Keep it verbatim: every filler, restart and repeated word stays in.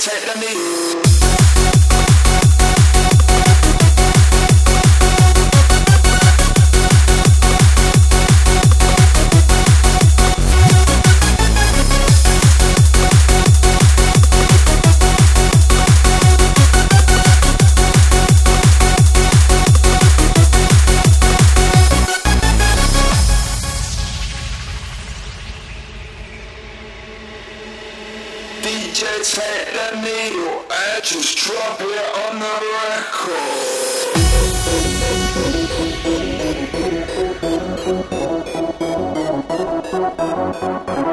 take the lead. D J take the needle and just drop it on the record.